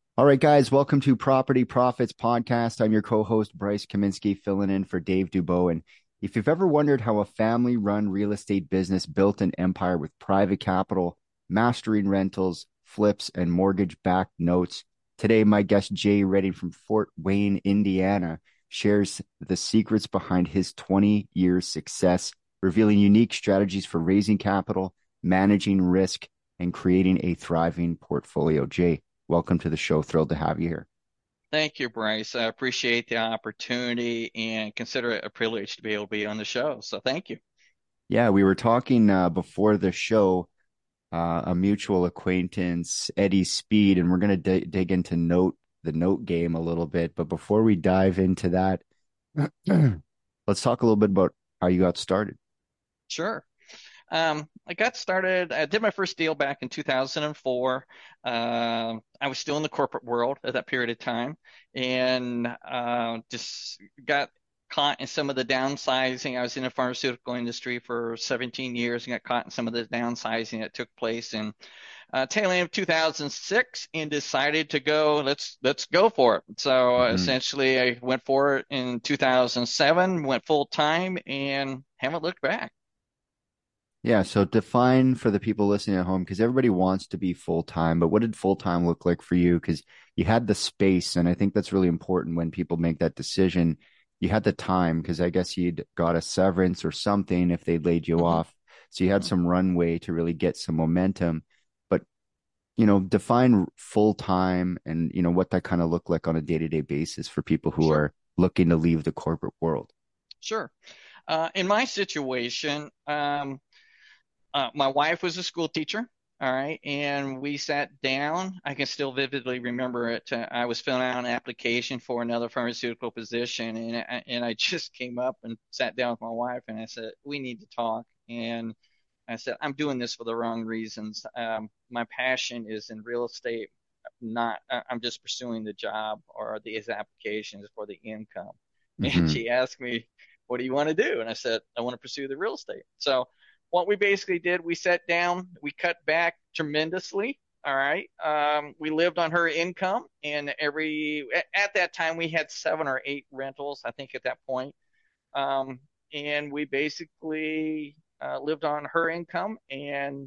All right, guys, welcome to Property Profits Podcast. I'm your co-host, Bryce Kaminsky, filling in for Dave Dubow. And if you've ever wondered how a family-run real estate business built an empire with private capital, mastering rentals, flips, and mortgage-backed notes, today my guest Jay Redding from Fort Wayne, Indiana, shares the secrets behind his 20-year success, revealing unique strategies for raising capital, managing risk, and creating a thriving portfolio. Jay, welcome to the show. Thrilled to have you here. Thank you, Bryce. I appreciate the opportunity and consider it a privilege to be able to be on the show. So thank you. Yeah, we were talking before the show, a mutual acquaintance, Eddie Speed, and we're going to dig into the note game a little bit. But before we dive into that, let's talk a little bit about how you got started. Sure. I got started, I did my first deal back in 2004. I was still in the corporate world at that period of time and just got caught in some of the downsizing. I was in the pharmaceutical industry for 17 years and got caught in some of the downsizing that took place in tail end of 2006 and decided to go, let's go for it. So Mhm. essentially I went for it in 2007, went full time and haven't looked back. Yeah, so define for the people listening at home, because everybody wants to be full time, but what did full time look like for you? Because you had the space, and I think that's really important when people make that decision. You had the time, because I guess you'd got a severance or something if they laid you hmm off. So you had some runway to really get some momentum. But, define full time and, what that kind of looked like on a day-to-day basis for people who Sure, are looking to leave the corporate world. sure. In my situation, my wife was a school teacher. All right. And we sat down. I can still vividly remember it. I was filling out an application for another pharmaceutical position. And I just came up and sat down with my wife and I said, we need to talk. And I said, I'm doing this for the wrong reasons. My passion is in real estate, I'm just pursuing the job or these applications for the income. And Hmm. she asked me, what do you want to do? And I said, I want to pursue the real estate. So what we basically did, we sat down, we cut back tremendously. All right. We lived on her income, and at that time we had 7 or 8 rentals, I think, at that point. Um, and we basically lived on her income, and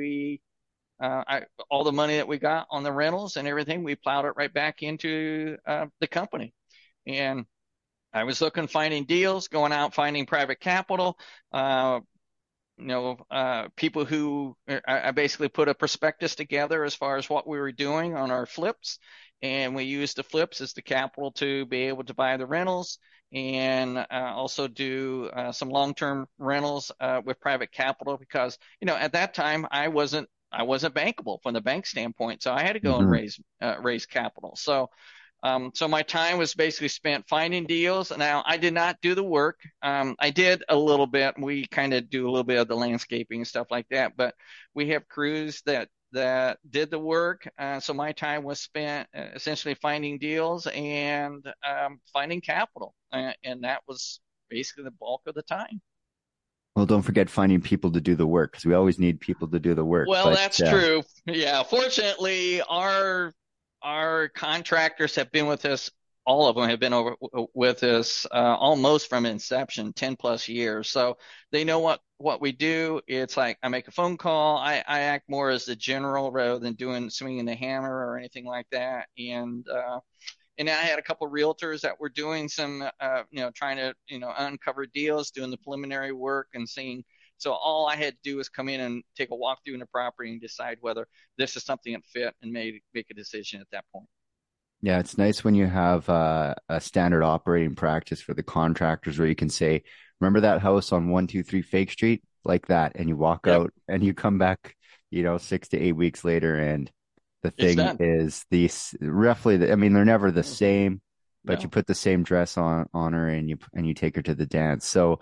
all the money that we got on the rentals and everything, we plowed it right back into the company. And I was finding deals, going out, finding private capital, uh, people who I basically put a prospectus together as far as what we were doing on our flips. And we used the flips as the capital to be able to buy the rentals and also do some long-term rentals with private capital because, at that time I wasn't bankable from the bank standpoint. So I had to go and Hmm. raise capital. So my time was basically spent finding deals. Now, I did not do the work. I did a little bit. We kind of do a little bit of the landscaping and stuff like that, but we have crews that did the work. So my time was spent essentially finding deals and finding capital, and that was basically the bulk of the time. Well, don't forget finding people to do the work because we always need people to do the work. Well, But that's true. Yeah, fortunately, our contractors have been with us. All of them have been with us almost from inception, 10 plus years. So they know what we do. It's like I make a phone call. I act more as the general rather than doing swinging the hammer or anything like that. And I had a couple of realtors that were doing some, trying to, uncover deals, doing the preliminary work and seeing. So all I had to do was come in and take a walk through in the property and decide whether this is something that fit and make a decision at that point. yeah, it's nice when you have a standard operating practice for the contractors where you can say, remember that house on 123 Fake Street? Like that. And you walk Yep, out and you come back, 6 to 8 weeks later, and the it's thing done. is roughly, I mean, they're never the Mhm. same, but you No, put the same dress on her and you take her to the dance. So,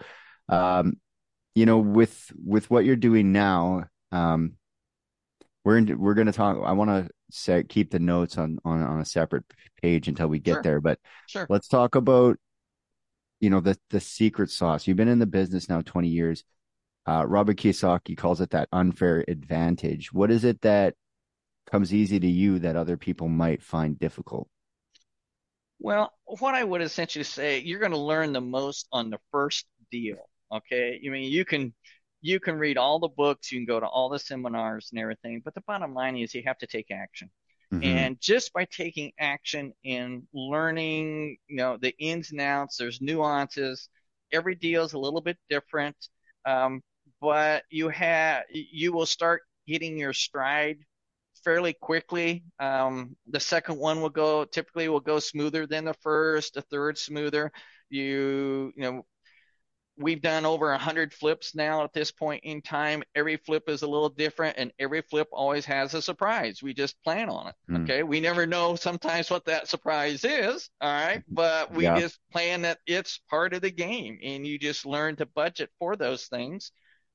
with what you're doing now, we're going to talk. I want to say keep the notes on a separate page until we get sure, there. But sure. let's talk about the secret sauce. You've been in the business now 20 years. Robert Kiyosaki calls it that unfair advantage. What is it that comes easy to you that other people might find difficult? Well, what I would essentially say, you're going to learn the most on the first deal. Okay. I mean, you can read all the books, you can go to all the seminars and everything, but the bottom line is you have to take action. Hmm. And just by taking action and learning, the ins and outs, there's nuances. Every deal is a little bit different. Um, but you will start hitting your stride fairly quickly. The second one typically will go smoother than the first, the third smoother. We've done over 100 flips now at this point in time. Every flip is a little different, and every flip always has a surprise. We just plan on it. Mm. Okay. We never know sometimes what that surprise is. All right. But we Yeah. just plan that it's part of the game, and you just learn to budget for those things,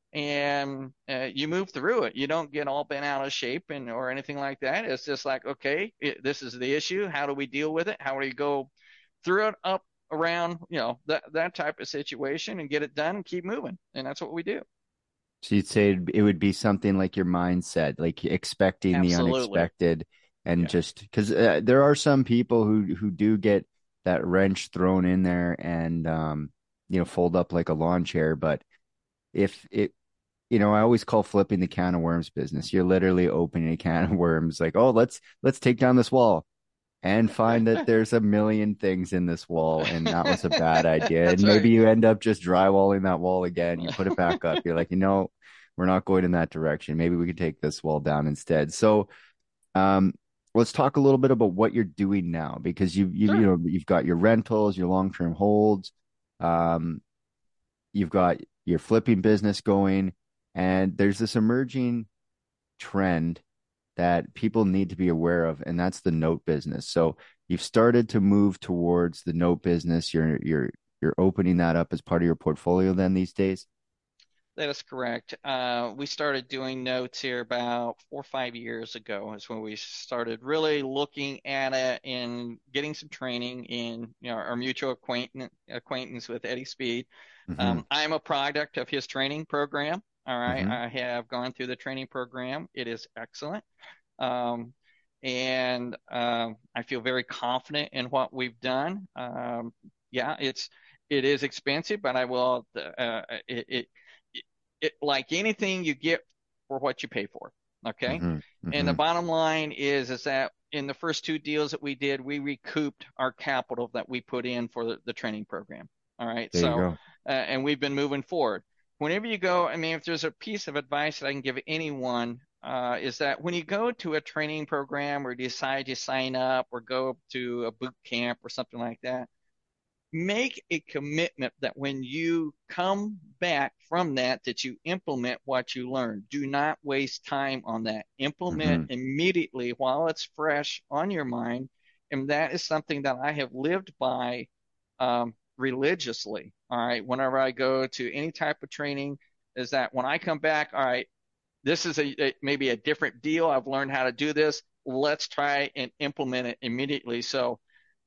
and you move through it. You don't get all bent out of shape or anything like that. It's just like, okay, this is the issue. How do we deal with it? How do we go through it, up, around, that type of situation, and get it done and keep moving? And that's what we do. So you'd say it would be something like your mindset, like expecting the Absolutely. unexpected, and Yeah. just because there are some people who do get that wrench thrown in there and fold up like a lawn chair. But if it, I always call flipping the can of worms business. You're literally opening a can of worms, like, oh, let's take down this wall and find that there's a million things in this wall, and that was a bad idea. That's And maybe right. you end up just drywalling that wall again. You put it back up. You're like, we're not going in that direction. Maybe we could take this wall down instead. So, um, let's talk a little bit about what you're doing now, because Sure. you've got your rentals, your long-term holds, um, you've got your flipping business going, and there's this emerging trend that people need to be aware of, and that's the note business. So you've started to move towards the note business. You're opening that up as part of your portfolio then these days. That is correct. We started doing notes here about 4 or 5 years ago, is when we started really looking at it and getting some training in, our mutual acquaintance with Eddie Speed. Hmm. I'm a product of his training program. All right. Hmm. I have gone through the training program. It is excellent. Um, and I feel very confident in what we've done. Yeah, it is expensive, but I will it like anything, you get for what you pay for. Okay. Hmm. And the Hmm. bottom line is that in the first two deals that we did, we recouped our capital that we put in for the training program. All right. There you So, go. and we've been moving forward. Whenever you go, I mean, if there's a piece of advice that I can give anyone, is that when you go to a training program or decide to sign up or go to a boot camp or something like that, make a commitment that when you come back from that you implement what you learned. Do not waste time on that. Implement Hmm. immediately while it's fresh on your mind. And that is something that I have lived by religiously. All right. Whenever I go to any type of training, is that when I come back, all right, this is maybe a different deal. I've learned how to do this. Let's try and implement it immediately. So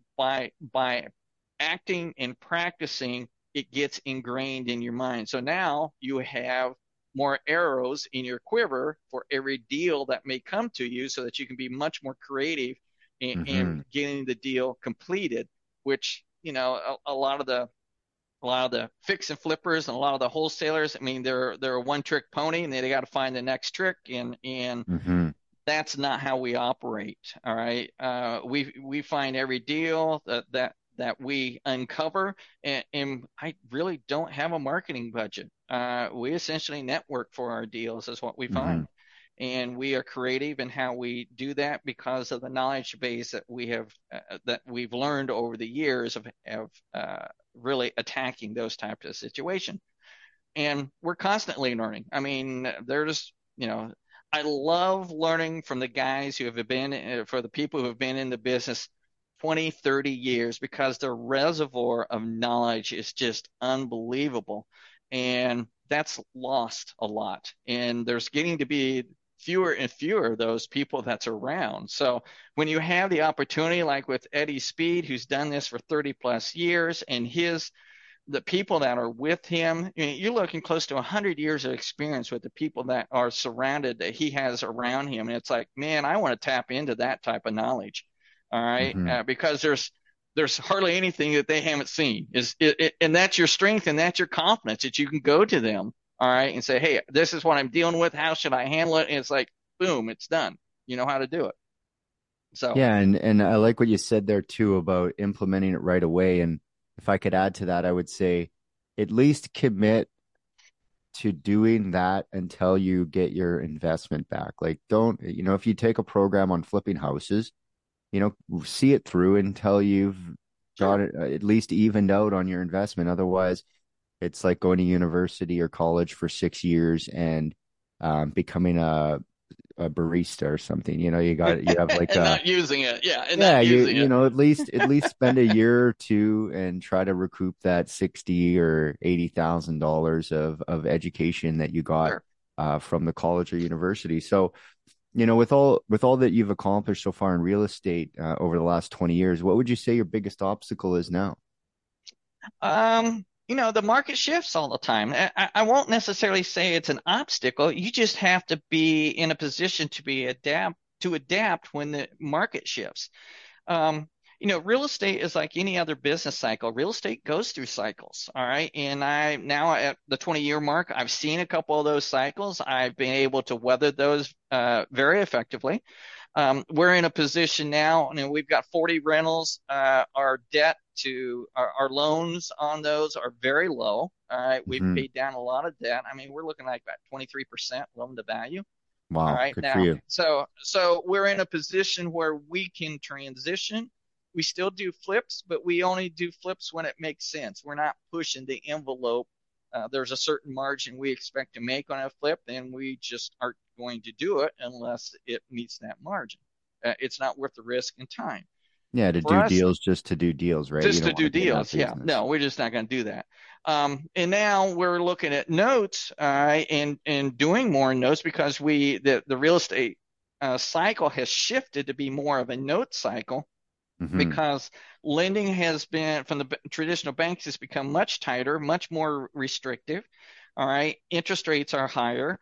by acting and practicing, it gets ingrained in your mind. So now you have more arrows in your quiver for every deal that may come to you, so that you can be much more creative in Hmm. getting the deal completed, which, a lot of the fix and flippers and a lot of the wholesalers, I mean, they're a one trick pony, and they got to find the next trick, and Hmm. that's not how we operate. All right. We find every deal that we uncover, and I really don't have a marketing budget. We essentially network for our deals, is what we Hmm. find. And we are creative in how we do that because of the knowledge base that we've learned over the years of really attacking those types of situations. And we're constantly learning. I mean, I love learning from the guys who have been, for the people who have been in the business 20, 30 years, because the reservoir of knowledge is just unbelievable. And that's lost a lot. And there's getting to be fewer and fewer of those people that's around. So when you have the opportunity, like with Eddie Speed, who's done this for 30 plus years, and his the people that are with him, you're looking close to 100 years of experience with the people that are surrounded that he has around him. And it's like, man, I want to tap into that type of knowledge. All right. Hmm. Because there's hardly anything that they haven't seen and that's your strength and that's your confidence that you can go to them. All right. And say, hey, this is what I'm dealing with. How should I handle it? And it's like, boom, it's done. You know how to do it. So, Yeah, and I like what you said there too about implementing it right away. And if I could add to that, I would say at least commit to doing that until you get your investment back. Like, don't, if you take a program on flipping houses, see it through until you've got sure. it at least evened out on your investment. Otherwise, it's like going to university or college for 6 years and becoming a barista or something. You have like And not using it. Yeah. And yeah, not you using you it. know at least spend a year or two and try to recoup that 60 or $80,000 of education that you got Sure. from the college or university. So, with all that you've accomplished so far in real estate over the last 20 years, what would you say your biggest obstacle is now? The market shifts all the time. I won't necessarily say it's an obstacle. You just have to be in a position to adapt when the market shifts. Um, Real estate is like any other business cycle. Real estate goes through cycles. All right. And I now at the 20-year mark, I've seen a couple of those cycles. I've been able to weather those very effectively. We're in a position now, we've got 40 rentals. Our debt to our loans on those are very low. All right. We've Hmm. paid down a lot of debt. I mean, we're looking like about 23% loan to value. All Wow, right. good for Now, you. so we're in a position where we can transition. We still do flips, but we only do flips when it makes sense. We're not pushing the envelope. There's a certain margin we expect to make on a flip, and we just aren't going to do it unless it meets that margin. It's not worth the risk and time. Yeah, to For do us, deals just to do deals, right? You just don't to want do to be in that deals. Yeah, business. no, we're just not going to do that. And now we're looking at notes and doing more notes because the real estate cycle has shifted to be more of a note cycle Hmm. because lending has been from the traditional banks has become much tighter, much more restrictive. All right, interest rates are higher,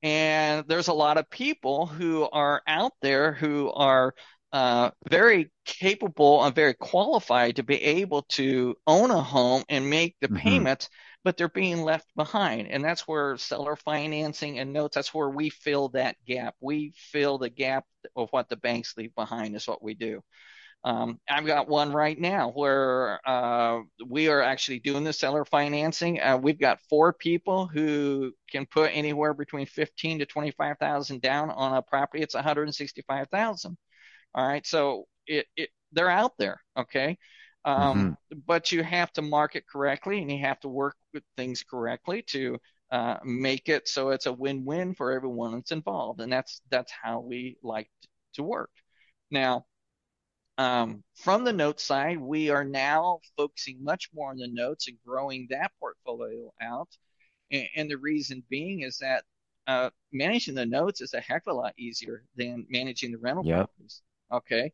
and there's a lot of people who are out there who are very capable and very qualified to be able to own a home and make the Hmm. payments, but they're being left behind. And that's where seller financing and notes, that's where we fill that gap. We fill the gap of what the banks leave behind is what we do. I've got one right now where we are actually doing the seller financing. We've got four people who can put anywhere between 15 to 25,000 down on a property. It's 165,000. All right, so they're out there, okay. Hmm. But you have to market correctly and you have to work with things correctly to make it so it's a win-win for everyone that's involved, and that's how we like to work. Now, from the note side, we are now focusing much more on the notes and growing that portfolio out. And the reason being is that managing the notes is a heck of a lot easier than managing the rental Yep. properties. Okay.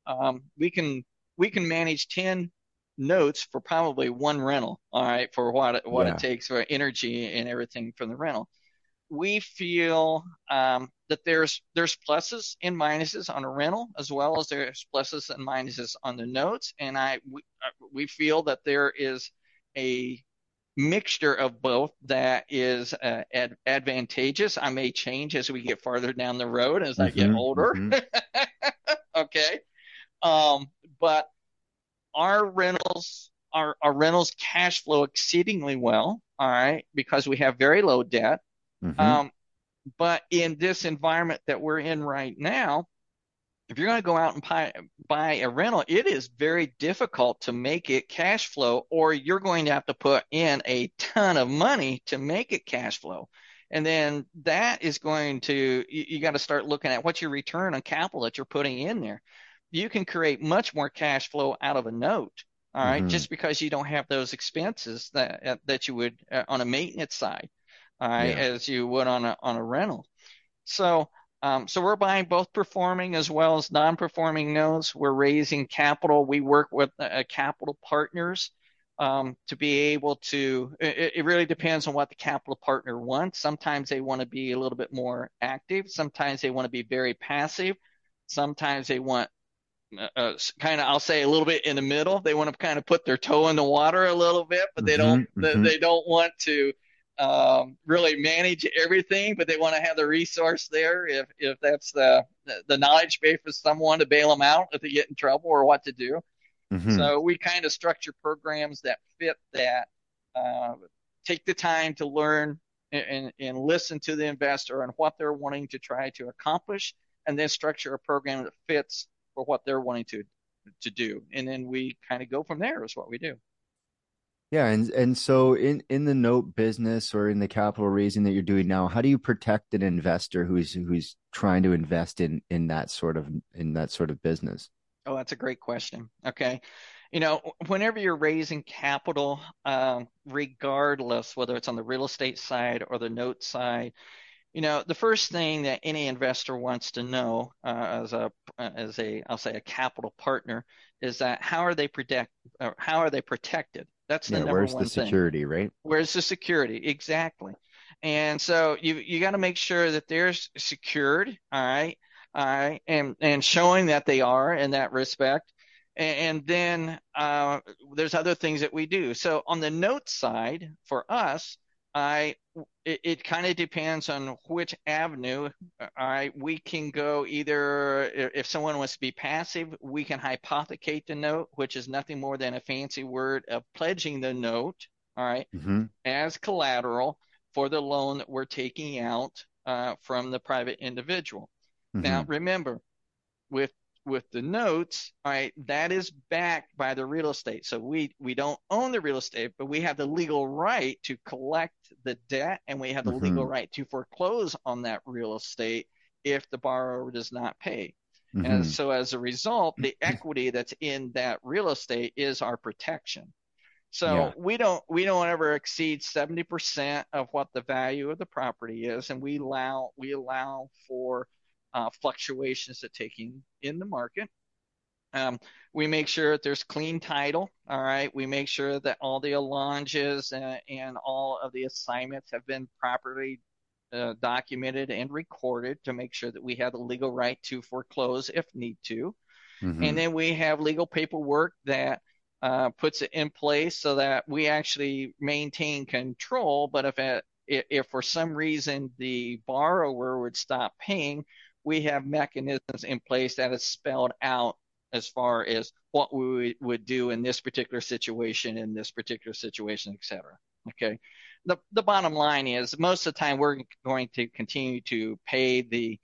We can manage 10 notes for probably one rental. All right. For what it Yeah. takes for energy and everything from the rental. We feel that there's pluses and minuses on a rental as well as there's pluses and minuses on the notes, and we feel that there is a mixture of both that is advantageous. I may change as we get farther down the road as I get Hmm. older. Hmm. Okay, but our rentals cash flow exceedingly well. All right, because we have very low debt. Hmm. Um, but in this environment that we're in right now, if you're going to go out and buy a rental, it is very difficult to make it cash flow, or you're going to have to put in a ton of money to make it cash flow. And then that is going to, you got to start looking at what's your return on capital that you're putting in there. You can create much more cash flow out of a note. All right, Hmm. just because you don't have those expenses that you would on a maintenance side, all right, Yeah. as you would on a rental. So, so we're buying both performing as well as non-performing notes. We're raising capital. We work with capital partners to be able to, it really depends on what the capital partner wants. Sometimes they want to be a little bit more active. Sometimes they want to be very passive. Sometimes they want kind of, I'll say, a little bit in the middle. They want to kind of put their toe in the water a little bit, but Hmm. Hmm. they don't want to really manage everything, but they want to have the resource there if that's the knowledge base for someone to bail them out if they get in trouble or what to do. Hmm. So we kind of structure programs that fit that. Uh, Take the time to learn and listen to the investor and what they're wanting to try to accomplish, and then structure a program that fits for what they're wanting to do. And then we kind of go from there is what we do. Yeah, and so in the note business or in the capital raising that you're doing now, how do you protect an investor who's trying to invest in that sort of business? Oh, that's a great question. Okay. You know, whenever you're raising capital, regardless whether it's on the real estate side or the note side, you know, the first thing that any investor wants to know, I'll say a capital partner, is that how are they protected? That's the Yeah, number where's the one thing. security, right? Where's the security? Exactly. And so you got to make sure that they're secured, all right, and showing that they are in that respect. And then there's other things that we do. So on the note side for us, I it kind of depends on which avenue. All right, we can go either if someone wants to be passive, we can hypothecate the note, which is nothing more than a fancy word of pledging the note. All right, Hmm. as collateral for the loan that we're taking out from the private individual. Now, Hmm. remember, with the notes, all right, that is backed by the real estate. So we don't own the real estate, but we have the legal right to collect the debt, and we have the legal Hmm. right to foreclose on that real estate if the borrower does not pay. And Hmm. so as a result, the equity that's in that real estate is our protection. Yeah. So we don't ever exceed 70% of what the value of the property is, and we allow for fluctuations that taking in the market. Um, we make sure that there's clean title. All right. We make sure that all the allonges and all of the assignments have been properly documented and recorded to make sure that we have the legal right to foreclose if need to. And Hmm. then we have legal paperwork that puts it in place so that we actually maintain control. But if for some reason the borrower would stop paying, we have mechanisms in place that is spelled out as far as what we would do in this particular situation, et cetera. Okay. The bottom line is most of the time we're going to continue to pay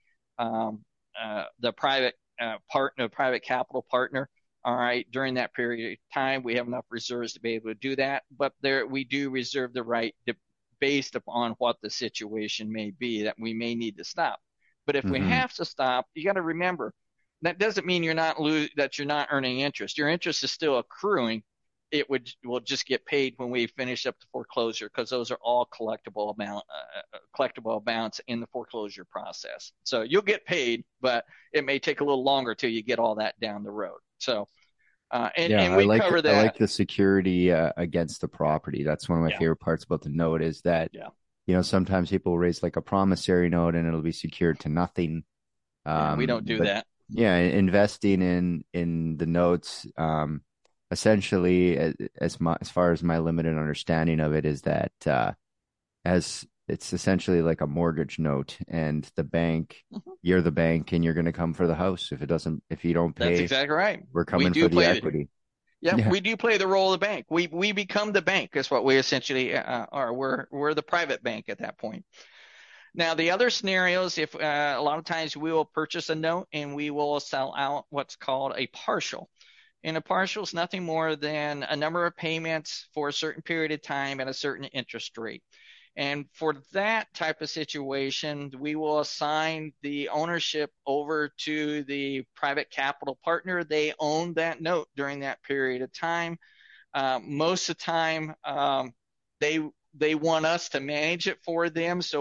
the private capital partner. All right, during that period of time, we have enough reserves to be able to do that, but there we do reserve the right to, based upon what the situation may be that we may need to stop. But if we Hmm. have to stop, you got to remember that doesn't mean that you're not earning interest. Your interest is still accruing. It will just get paid when we finish up the foreclosure because those are all collectible amounts in the foreclosure process. So you'll get paid, but it may take a little longer till you get all that down the road. So Yeah, and we cover I that. like the security against the property. That's one of my Yeah, favorite parts about the note is that, yeah, sometimes people raise like a promissory note and it'll be secured to nothing. yeah. We don't do But that. yeah, investing in the notes, essentially, as far as my limited understanding of it, is that as it's essentially like a mortgage note, and Mhm. you're the bank, and you're going to come for the house if you don't That's pay, exactly right. we're We coming for do the play. equity. Yeah, Yeah. we do play the role of the bank. We become the bank. Is what we essentially are. We're the private bank at that point. Now, the other scenarios, if a lot of times we will purchase a note and we will sell out what's called a partial. And a partial is nothing more than a number of payments for a certain period of time at a certain interest rate. And for that type of situation, we will assign the ownership over to the private capital partner. They own that note during that period of time. Most of the time, they they want us to manage it for them. So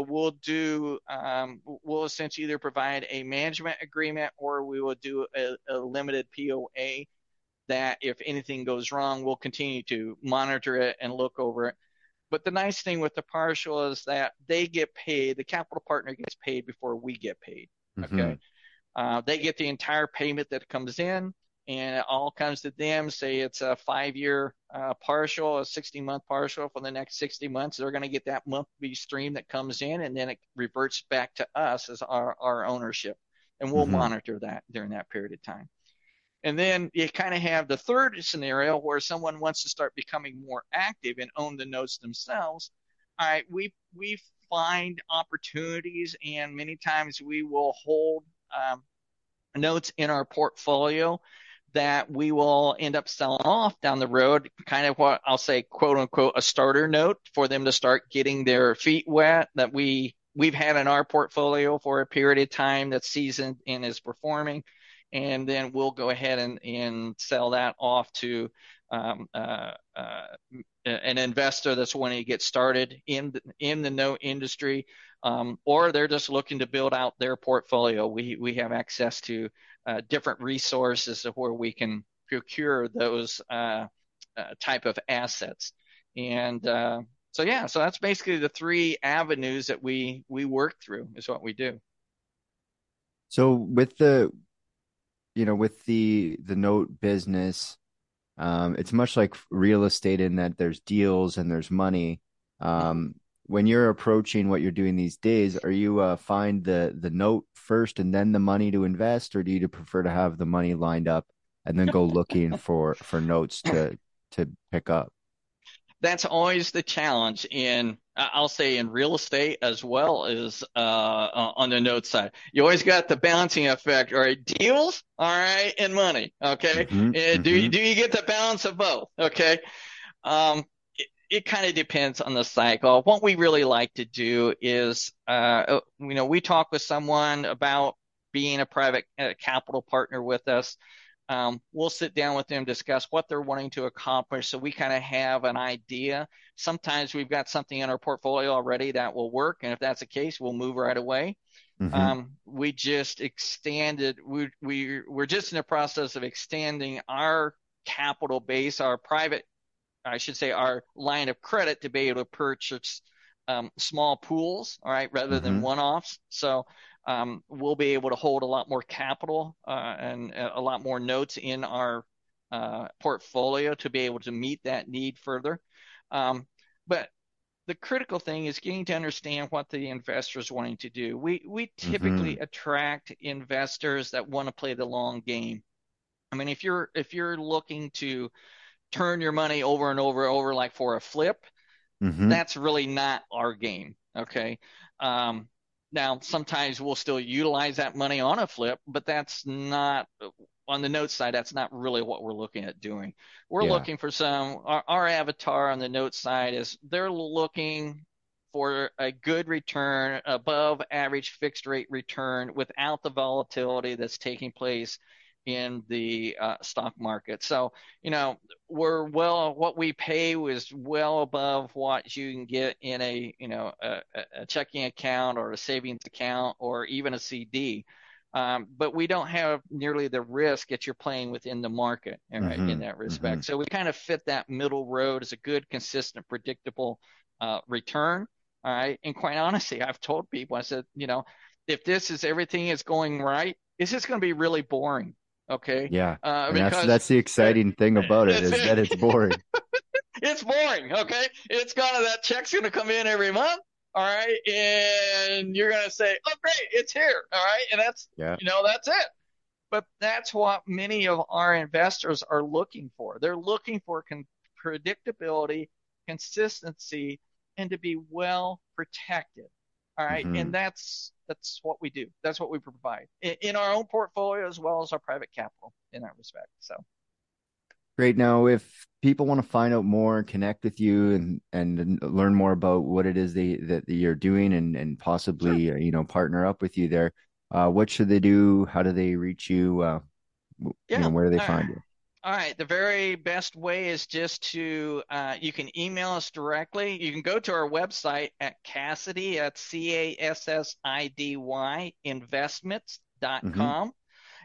we'll essentially either provide a management agreement or we will do a limited POA that if anything goes wrong, we'll continue to monitor it and look over it. But the nice thing with the partial is that they get paid, the capital partner gets paid before we get paid. Mm-hmm. Okay. They get the entire payment that comes in, and it all comes to them. Say it's a 5-year partial, a 60-month partial. For the next 60 months, they're going to get that monthly stream that comes in, and then it reverts back to us as our ownership. And we'll Mm-hmm. monitor that during that period of time. And then you kind of have the third scenario where someone wants to start becoming more active and own the notes themselves. All right, we find opportunities, and many times we will hold notes in our portfolio that we will end up selling off down the road, kind of what I'll say, quote unquote, a starter note for them to start getting their feet wet that we've had in our portfolio for a period of time that's seasoned and is performing. And then we'll go ahead and sell that off to um, uh, uh, an investor that's wanting to get started in the note industry, or they're just looking to build out their portfolio. We have access to different resources of where we can procure those type of assets. And so that's basically the three avenues that we work through is what we do. So with the, with the note business, it's much like real estate in that there's deals and there's money. When you're approaching what you're doing these days, are you find the note first and then the money to invest, or do you prefer to have the money lined up and then go looking for notes to pick up? That's always the challenge in I'll say in real estate as well as on the note side. You always got the balancing effect, all right? Deals, all right, and money, okay? Mm-hmm, mm-hmm, Do you get the balance of both? Okay. It kind of depends on the cycle. What we really like to do is, we talk with someone about being a private capital partner with us. We'll sit down with them, discuss what they're wanting to accomplish, so we kind of have an idea. Sometimes we've got something in our portfolio already that will work, and if that's the case, we'll move right away. mm-hmm, We just extended. We're just in the process of extending our capital base, our private, I should say, our line of credit to be able to purchase small pools, all right, rather than mm-hmm, one-offs. So we'll be able to hold a lot more capital and a lot more notes in our portfolio to be able to meet that need further. But the critical thing is getting to understand what the investor is wanting to do. We mm-hmm, typically attract investors that want to play the long game. I mean, if you're looking to turn your money over and over like for a flip, mm-hmm. that's really not our game. Okay. Um, Now, sometimes we'll still utilize that money on a flip, but that's not on the note side. That's not really what we're looking at doing. We're Yeah. looking for our avatar on the note side is they're looking for a good return, above average fixed rate return without the volatility that's taking place in the stock market. So, what we pay was well above what you can get in a checking account or a savings account or even a CD. But we don't have nearly the risk that you're playing within the market, right, in Mm-hmm, that mm-hmm. respect. So we kind of fit that middle road as a good, consistent, predictable return. All right. And quite honestly, I've told people, I said, if this is everything is going right, it's just going to be really boring. Okay. Yeah. And that's Because that's the exciting thing about it it's is that it's boring. it's boring. Okay. It's gonna that check's gonna come in every month. All right. And you're gonna say, oh great, it's here. All right. And Yeah. that's it. But that's what many of our investors are looking for. They're looking for predictability, consistency, and to be well protected. All right. Mm-hmm. And that's what we do. That's what we provide in our own portfolio as well as our private capital in that respect. So Great. Now, if people want to find out more and connect with you and learn more about what it is that you're doing and sure. possibly partner up with you there, what should they do? How do they reach you? Yeah. Where do they All right. find you? All right. The very best way is just to, you can email us directly. You can go to our website at Cassidy, at CASSIDY Mm-hmm. investments.com.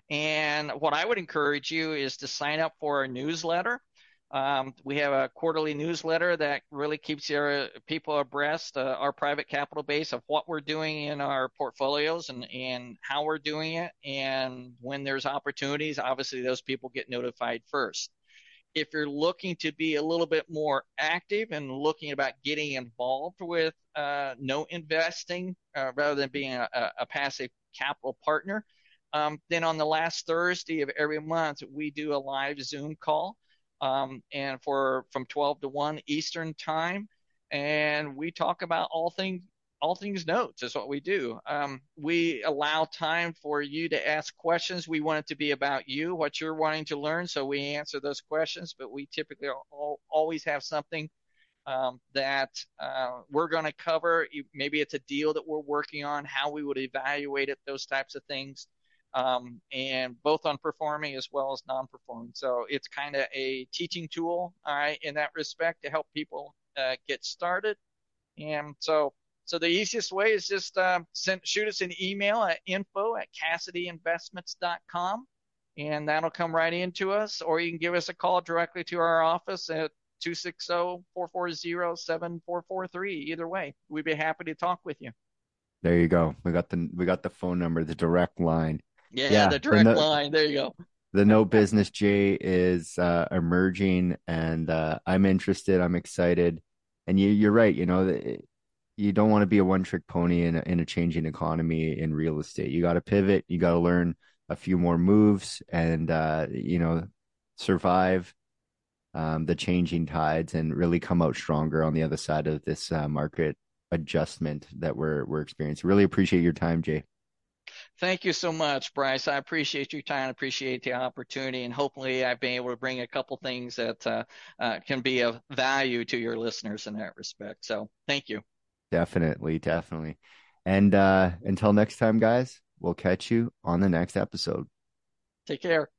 And what I would encourage you is to sign up for our newsletter. We have a quarterly newsletter that really keeps your people abreast, our private capital base, of what we're doing in our portfolios and how we're doing it. And when there's opportunities, obviously those people get notified first. If you're looking to be a little bit more active and looking about getting involved with no investing rather than being a passive capital partner, then on the last Thursday of every month, we do a live Zoom call, and for from 12 to 1 Eastern time, and we talk about all things notes is what we do. We allow time for you to ask questions. We want it to be about you, what you're wanting to learn, so we answer those questions. But we typically always have something that we're going to cover. Maybe it's a deal that we're working on, how we would evaluate it, those types of things, and both on performing as well as non-performing. So it's kind of a teaching tool, all right, in that respect to help people get started. And so the easiest way is just shoot us an email at info@CassidyInvestments.com, and that'll come right into us. Or you can give us a call directly to our office at 260-440-7443. Either way, we'd be happy to talk with you. There you go. We got the phone number, the direct line. Yeah, Yeah, the direct line. There you go. the no business Jay is emerging, and I'm interested. I'm excited, and you're right. You don't want to be a one trick pony in a changing economy in real estate. You got to pivot. You got to learn a few more moves, and survive the changing tides and really come out stronger on the other side of this market adjustment that we're experiencing. Really appreciate your time, Jay. Thank you so much, Bryce. I appreciate your time, appreciate the opportunity, and hopefully I've been able to bring a couple things that can be of value to your listeners in that respect. So thank you. Definitely, definitely. And until next time, guys, we'll catch you on the next episode. Take care.